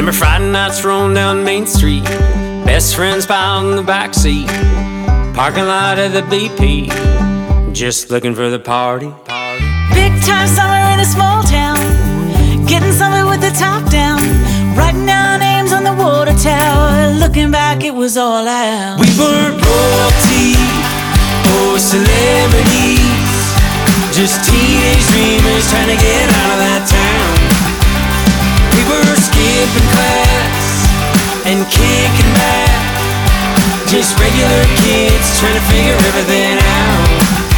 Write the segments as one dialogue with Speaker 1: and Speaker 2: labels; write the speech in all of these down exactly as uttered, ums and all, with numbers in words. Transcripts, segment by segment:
Speaker 1: Remember Friday nights rolling down Main Street, best friends piled in the backseat, parking lot of the B P, just looking for the party.
Speaker 2: Big time summer in a small town, getting somewhere with the top down, writing down names on the water tower. Looking back, it was all out.
Speaker 1: We weren't royalty or celebrities, just teenage dreamers trying to get out of that town. We were skipping class and kicking back, just regular kids trying to figure everything out.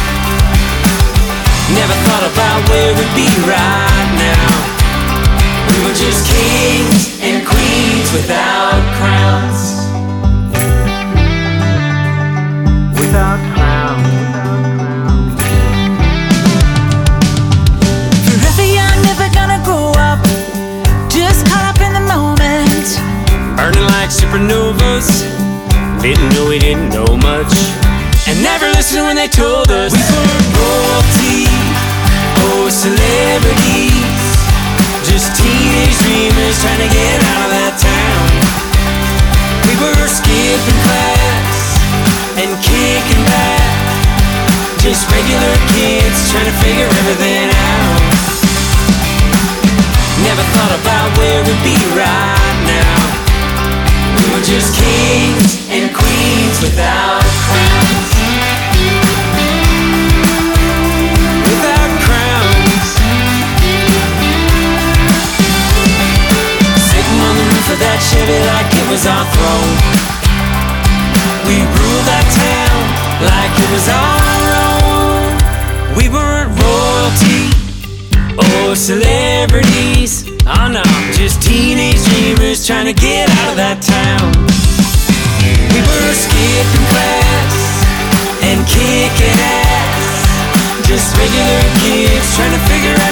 Speaker 1: Never thought about where we'd be right now. We were just kings and queens without crowns. Without crowns.
Speaker 2: Forever young, never gonna grow up, just caught up in the moment,
Speaker 1: Burning like supernovas, didn't know we didn't know much, and never listened when they told us we weren't royalty or celebrities, just teenage dreamers trying to get out of that town. We were skipping class and kicking back, just regular kids trying to figure everything out. Never thought about where we'd be right now. We were just kings and queens without crowns. Without crowns. Sitting on the roof of that Chevy like it was our throne. We ruled that town like it was our own. We weren't royalty or celebrities, oh no, just teenage dreamers trying to get out of that town. We were skipping class and kicking ass, just regular kids trying to figure out